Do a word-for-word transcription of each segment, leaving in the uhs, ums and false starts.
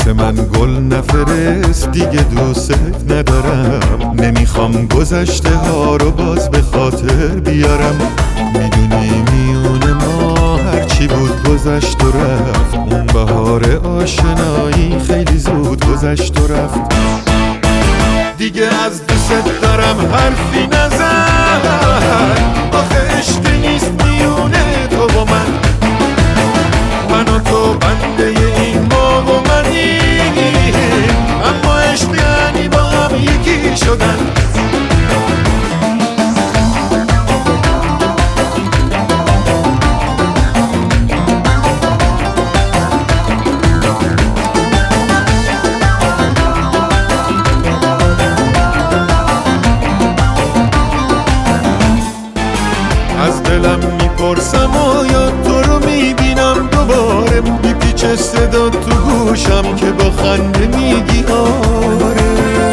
واسه من گل نفرست دیگه دوست ندارم. نمیخوام گذشته ها رو باز به خاطر بیارم. میدونی میون ما هرچی بود گذشت و رفت. اون بهار آشنایی خیلی زود گذشت و رفت. دیگه از دوست دارم حرفی نزن. آخه عشق نیست میونه تو و من. من و تو بنده این ما و منیم، اما عشق یعنی با هم یکی شدن. از دلم میپرسم آیا تو رو میبینم دوباره. میپیچه صدا تو گوشم که با خنده میگی آره.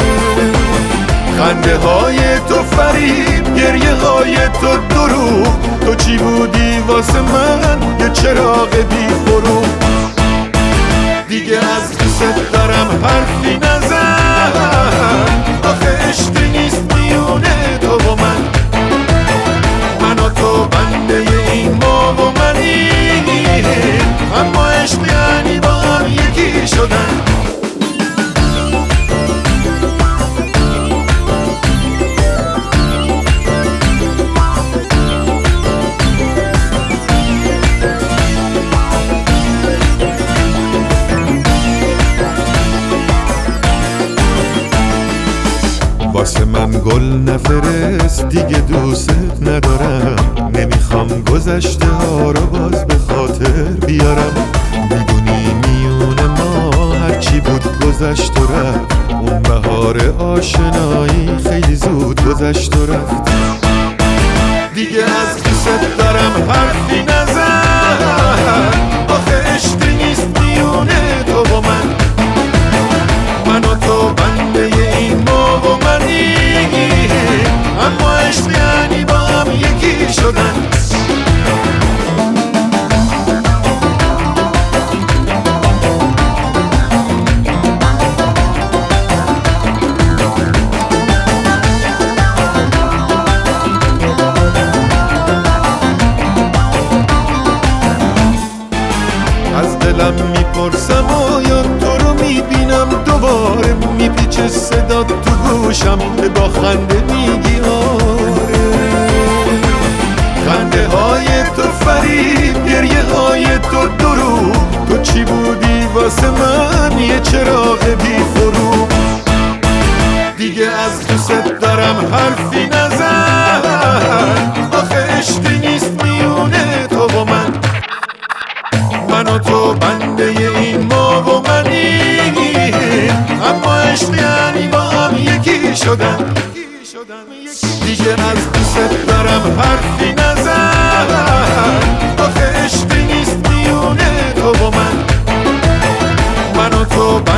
خنده های تو فریب، گریه های تو دروغ. تو چی بودی واسه من؟ یه چراغ بی فروغ. دیگه از دوست دارم حرفی نزن. آخه عشق نیست میونه تو و من. من و تو بنده این ما و منیم، اما عشق یعنی با هم یکی شدن. واسه من گل نفرست دیگه دوست ندارم. نمیخوام گذشته ها رو باز به خاطر بیارم. میدونی میون ما هرچی بود گذشت و رفت. اون بهار آشنایی خیلی زود گذشت و رفت. دیگه از دوست دارم حرفی نزن. آخه عشق نیست میونه تو و من. من و تو بنده این ما و منیم، اما عشق یعنی با هم یکی شدن. از دلم میپرسم آیا تو رو میبینم دوباره. میپیچه صدا تو گوشم که با خنده میگی آره. خنده های تو فریب، گریه های تو دروغ. تو چی بودی واسه من؟ یه چراغ بی فروغ. دیگه از دوست دارم حرفی نزن. آخه عشق نیست میونه تو و من. من و تو بنده این ما و منیم، اما عشق یعنی با هم یکی شدن. دیگه از دوست دارم حرفی نزن. آخه عشق نیست میونه تو و من. من و تو